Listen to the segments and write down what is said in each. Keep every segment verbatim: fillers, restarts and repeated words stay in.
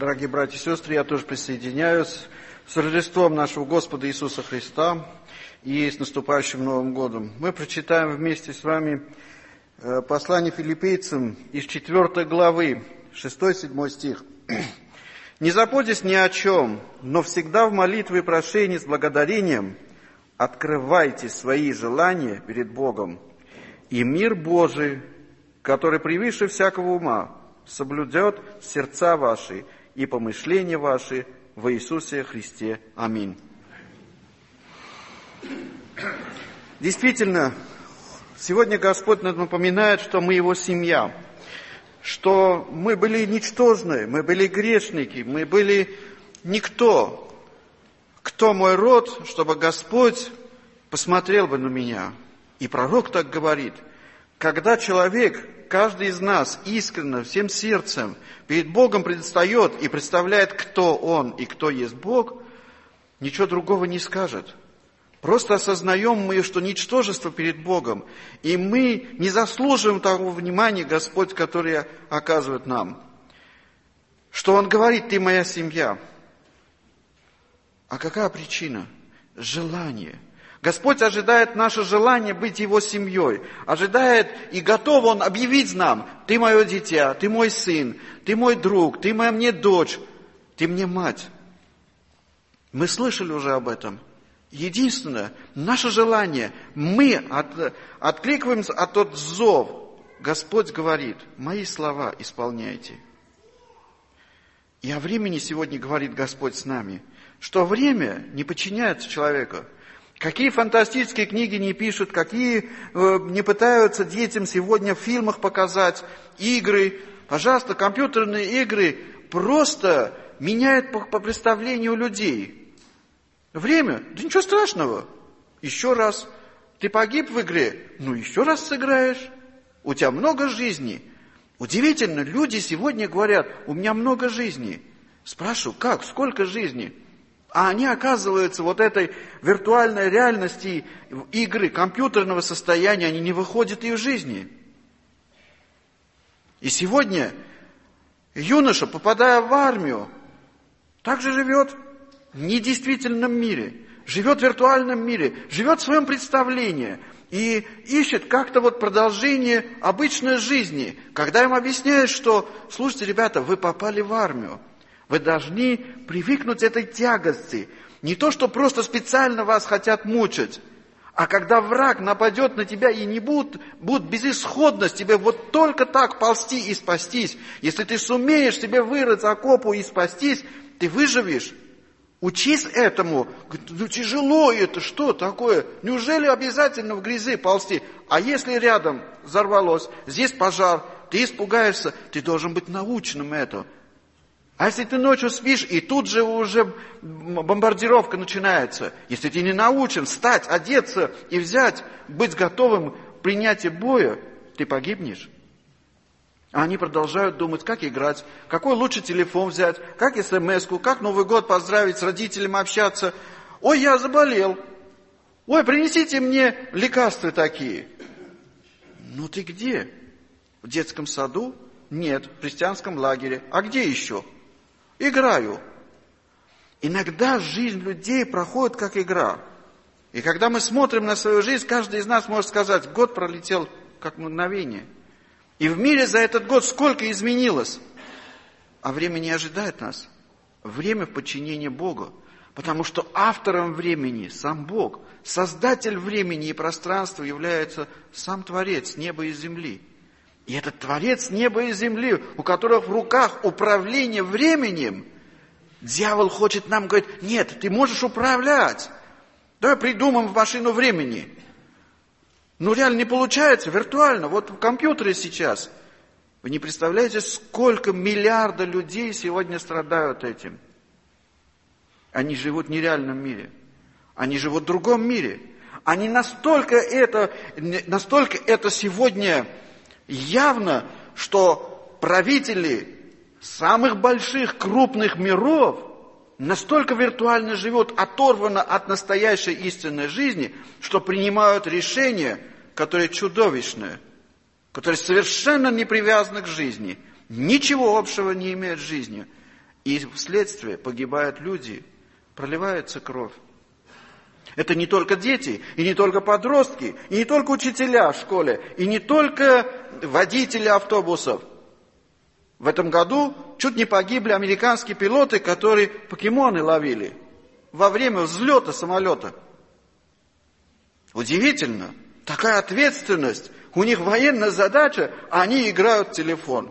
Дорогие братья и сестры, я тоже присоединяюсь с Рождеством нашего Господа Иисуса Христа и с наступающим Новым годом. Мы прочитаем вместе с вами послание Филиппийцам из четвёртой главы, шестой-седьмой стих. «Не заботьтесь ни о чем, но всегда в молитве и прошении с благодарением открывайте свои желания перед Богом, и мир Божий, который превыше всякого ума, соблюдет сердца ваши и помышления ваши во Иисусе Христе. Аминь». Действительно, сегодня Господь нам напоминает, что мы Его семья, что мы были ничтожны, мы были грешники, мы были никто. Кто мой род, чтобы Господь посмотрел бы на меня? И пророк так говорит: когда человек, каждый из нас искренне, всем сердцем перед Богом предстает и представляет, кто он и кто есть Бог, ничего другого не скажет. Просто осознаем мы, что ничтожество перед Богом, и мы не заслуживаем того внимания, Господь, которое оказывает нам. Что Он говорит: ты моя семья. А какая причина? Желание. Господь ожидает наше желание быть Его семьей. Ожидает и готов Он объявить нам: ты мое дитя, ты мой сын, ты мой друг, ты моя мне дочь, ты мне мать. Мы слышали уже об этом. Единственное, наше желание, мы от, откликиваемся от тот зов. Господь говорит: мои слова исполняйте. И о времени сегодня говорит Господь с нами, что время не подчиняется человеку. Какие фантастические книги не пишут, какие э, не пытаются детям сегодня в фильмах показать, игры. Пожалуйста, компьютерные игры просто меняют по, по представлению людей. Время? Да ничего страшного. Еще раз. Ты погиб в игре? Ну, еще раз сыграешь. У тебя много жизни. Удивительно, люди сегодня говорят: у меня много жизни. Спрашиваю: как? Сколько жизни? А они, оказывается, вот этой виртуальной реальности игры, компьютерного состояния, они не выходят из жизни. И сегодня юноша, попадая в армию, также живет в недействительном мире, живет в виртуальном мире, живет в своем представлении и ищет как-то вот продолжение обычной жизни. Когда им объясняют, что: слушайте, ребята, вы попали в армию, вы должны привыкнуть к этой тягости. Не то, что просто специально вас хотят мучить, а когда враг нападет на тебя и не будет, будет безысходность, тебе вот только так ползти и спастись. Если ты сумеешь себе вырыть окопу и спастись, ты выживешь. Учись этому. Ну, тяжело это, что такое? Неужели обязательно в грязи ползти? А если рядом взорвалось, здесь пожар, ты испугаешься, ты должен быть наученным этому. А если ты ночью спишь, и тут же уже бомбардировка начинается, если ты не научен встать, одеться и взять, быть готовым к принятию боя, ты погибнешь. А они продолжают думать, как играть, какой лучше телефон взять, как смс-ку, как Новый год поздравить, с родителями общаться. Ой, я заболел. Ой, принесите мне лекарства такие. Ну ты где? В детском саду? Нет, в христианском лагере. А где еще? Играю. Иногда жизнь людей проходит как игра. И когда мы смотрим на свою жизнь, каждый из нас может сказать: год пролетел как мгновение. И в мире за этот год сколько изменилось. А время не ожидает нас. Время в подчинении Богу. Потому что автором времени сам Бог. Создатель времени и пространства является сам Творец неба и земли. И этот Творец неба и земли, у которого в руках управление временем, дьявол хочет нам говорить: нет, ты можешь управлять. Давай придумаем машину времени. Ну, реально не получается, виртуально. Вот в компьютере сейчас. Вы не представляете, сколько миллиарда людей сегодня страдают этим. Они живут в нереальном мире. Они живут в другом мире. Они настолько это, настолько это сегодня явно, что правители самых больших, крупных миров настолько виртуально живут, оторваны от настоящей истинной жизни, что принимают решения, которые чудовищные, которые совершенно не привязаны к жизни, ничего общего не имеют с жизнью. И вследствие погибают люди, проливается кровь. Это не только дети, и не только подростки, и не только учителя в школе, и не только водители автобусов. В этом году чуть не погибли американские пилоты, которые покемоны ловили во время взлета самолета. Удивительно, такая ответственность. У них военная задача, а они играют в телефон.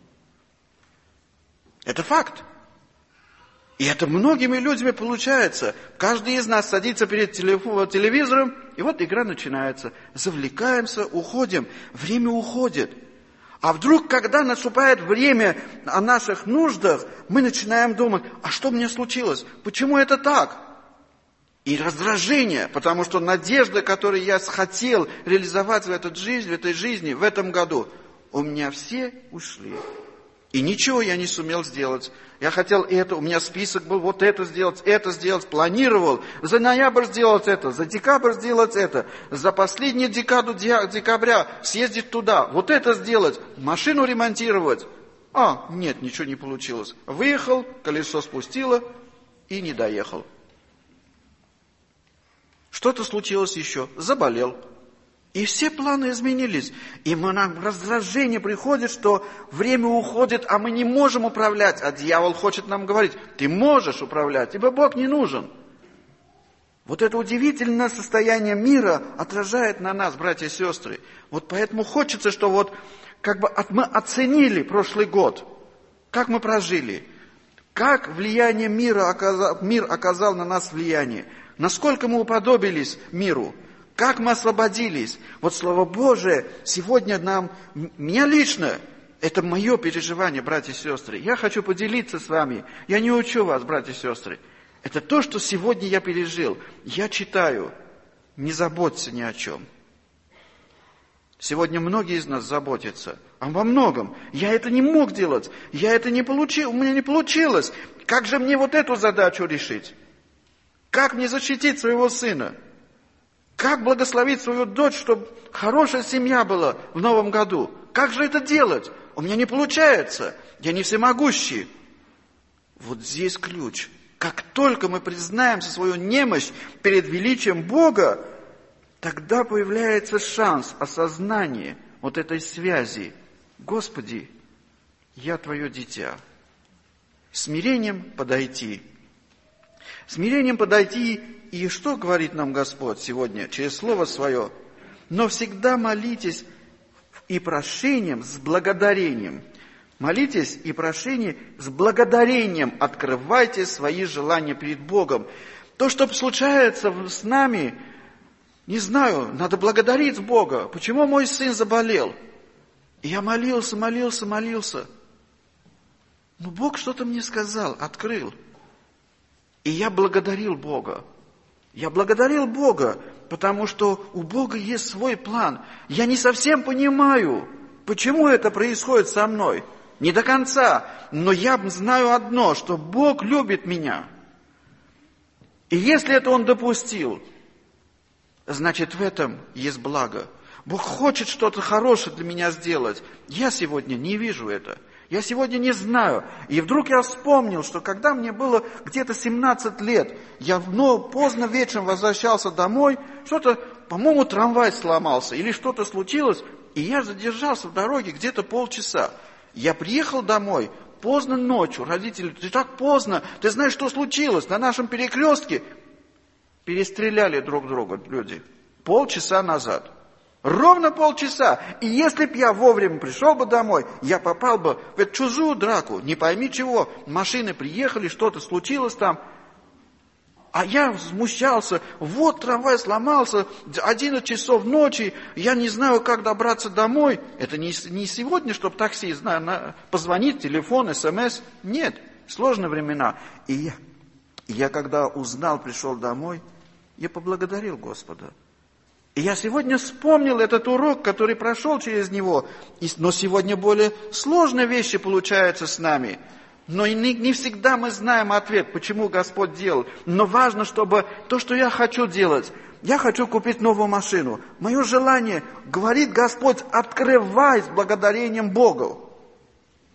Это факт. И это многими людьми получается. Каждый из нас садится перед телевизором, и вот игра начинается. Завлекаемся, уходим. Время уходит. А вдруг, когда наступает время о наших нуждах, мы начинаем думать, а что мне случилось? Почему это так? И раздражение, потому что надежда, которую я хотел реализовать в, этой жизни, в этой жизни, в этом году, у меня все ушли. И ничего я не сумел сделать. Я хотел это, у меня список был, вот это сделать, это сделать, планировал. За ноябрь сделать это, за декабрь сделать это, за последнюю декаду декабря съездить туда, вот это сделать, машину ремонтировать. А, нет, ничего не получилось. Выехал, колесо спустило и не доехал. Что-то случилось еще, заболел. И все планы изменились. И мы, нам раздражение приходит, что время уходит, а мы не можем управлять. А дьявол хочет нам говорить, ты можешь управлять, тебе Бог не нужен. Вот это удивительное состояние мира отражает на нас, братья и сестры. Вот поэтому хочется, что вот как бы мы оценили прошлый год, как мы прожили, как влияние мира оказал, мир оказал на нас влияние, насколько мы уподобились миру. Как мы освободились? Вот Слово Божие сегодня нам, меня лично, это мое переживание, братья и сестры. Я хочу поделиться с вами. Я не учу вас, братья и сестры. Это то, что сегодня я пережил. Я читаю. Не заботься ни о чем. Сегодня многие из нас заботятся. А во многом. Я это не мог делать. Я это не получил. У меня не получилось. Как же мне вот эту задачу решить? Как мне защитить своего сына? Как благословить свою дочь, чтобы хорошая семья была в новом году? Как же это делать? У меня не получается. Я не всемогущий. Вот здесь ключ. Как только мы признаем свою немощь перед величием Бога, тогда появляется шанс осознания вот этой связи. Господи, я Твое дитя. Смирением подойти. Смирением подойти. И что говорит нам Господь сегодня через Слово Свое? Но всегда молитесь и прошением с благодарением. Молитесь и прошение с благодарением. Открывайте свои желания перед Богом. То, что случается с нами, не знаю, надо благодарить Бога. Почему мой сын заболел? И я молился, молился, молился. Но Бог что-то мне сказал, открыл. И я благодарил Бога. Я благодарил Бога, потому что у Бога есть свой план. Я не совсем понимаю, почему это происходит со мной. Не до конца, но я знаю одно, что Бог любит меня. И если это Он допустил, значит в этом есть благо. Бог хочет что-то хорошее для меня сделать. Я сегодня не вижу это. Я сегодня не знаю. И вдруг я вспомнил, что когда мне было где-то семнадцать лет, я ну, поздно вечером возвращался домой, что-то, по-моему, трамвай сломался или что-то случилось, и я задержался в дороге где-то полчаса. Я приехал домой поздно ночью, родители, ты так поздно, ты знаешь, что случилось? На нашем перекрестке перестреляли друг друга люди полчаса назад. Ровно полчаса. И если б я вовремя пришел бы домой, я попал бы в эту чужую драку. Не пойми чего. Машины приехали, что-то случилось там. А я возмущался. Вот трамвай сломался. одиннадцать часов ночи. Я не знаю, как добраться домой. Это не, не сегодня, чтобы такси, знаю, на, позвонить, телефон, смс. Нет. Сложные времена. И я, я когда узнал, пришел домой, я поблагодарил Господа. И я сегодня вспомнил этот урок, который прошел через него. Но сегодня более сложные вещи получаются с нами. Но не, не всегда мы знаем ответ, почему Господь делал. Но важно, чтобы то, что я хочу делать, я хочу купить новую машину. Мое желание, говорит Господь, открывай с благодарением Богу.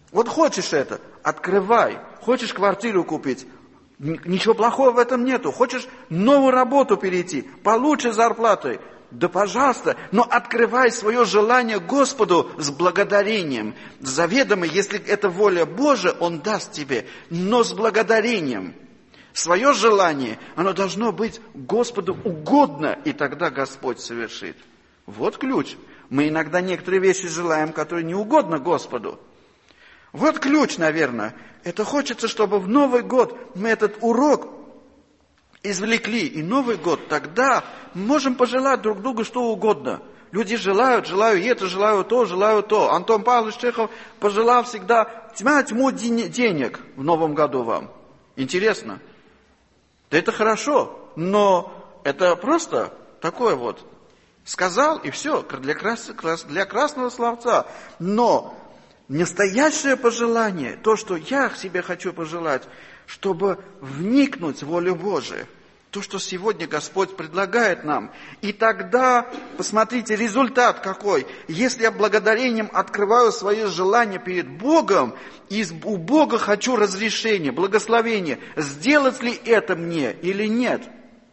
Вот хочешь это, открывай. Хочешь квартиру купить, ничего плохого в этом нету. Хочешь новую работу перейти, получше зарплаты, да пожалуйста, но открывай свое желание Господу с благодарением. Заведомо, если это воля Божия, Он даст тебе, но с благодарением. Свое желание, оно должно быть Господу угодно, и тогда Господь совершит. Вот ключ. Мы иногда некоторые вещи желаем, которые не угодно Господу. Вот ключ, наверное. Это хочется, чтобы в Новый год мы этот урок извлекли. И Новый год тогда мы можем пожелать друг другу что угодно. Люди желают, желаю это, желаю то, желаю то. Антон Павлович Чехов пожелал всегда тьма тьму денег в Новом году вам. Интересно. Да это хорошо, но это просто такое вот. Сказал и все, для, крас, для красного словца. Но настоящее пожелание, то, что я себе хочу пожелать, чтобы вникнуть в волю Божию, то, что сегодня Господь предлагает нам. И тогда, посмотрите, результат какой. Если я благодарением открываю свое желание перед Богом, и у Бога хочу разрешения, благословения, сделать ли это мне или нет,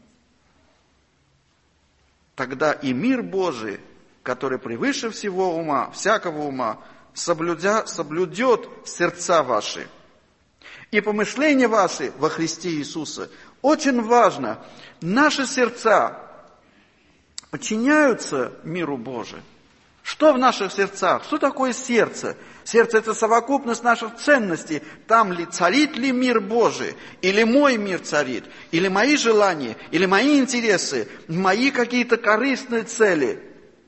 тогда и мир Божий, который превыше всего ума, всякого ума, соблюдя, соблюдет сердца ваши и помышления ваши во Христе Иисусе. Очень важно, наши сердца подчиняются миру Божию. Что в наших сердцах? Что такое сердце? Сердце – это совокупность наших ценностей. Там ли царит ли мир Божий? Или мой мир царит? Или мои желания? Или мои интересы? Мои какие-то корыстные цели?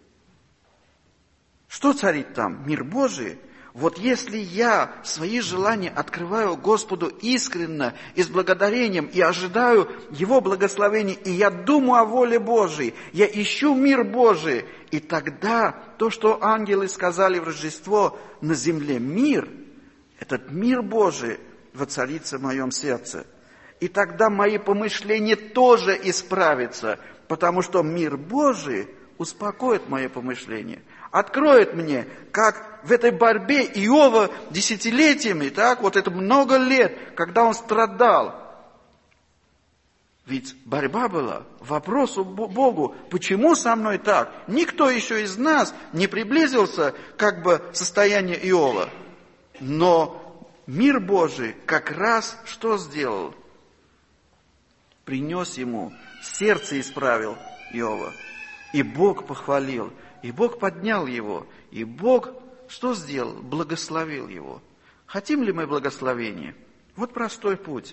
Что царит там? Мир Божий? Вот если я свои желания открываю Господу искренне и с благодарением, и ожидаю Его благословения, и я думаю о воле Божией, я ищу мир Божий, и тогда то, что ангелы сказали в Рождество, на земле мир, этот мир Божий воцарится в моем сердце. И тогда мои помышления тоже исправятся, потому что мир Божий успокоит мои помышления. Откроет мне, как в этой борьбе Иова десятилетиями, так, вот это много лет, когда он страдал. Ведь борьба была, вопрос к Богу, почему со мной так? Никто еще из нас не приблизился как бы к состоянию Иова. Но мир Божий как раз что сделал? Принес ему, сердце исправил Иова. И Бог похвалил. И Бог поднял его, и Бог что сделал? Благословил его. Хотим ли мы благословения? Вот простой путь.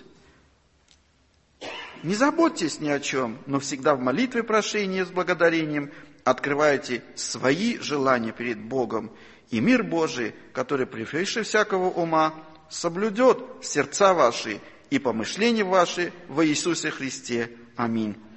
Не заботьтесь ни о чем, но всегда в молитве прошения с благодарением открывайте свои желания перед Богом, и мир Божий, который превыше всякого ума, соблюдет сердца ваши и помышления ваши во Иисусе Христе. Аминь.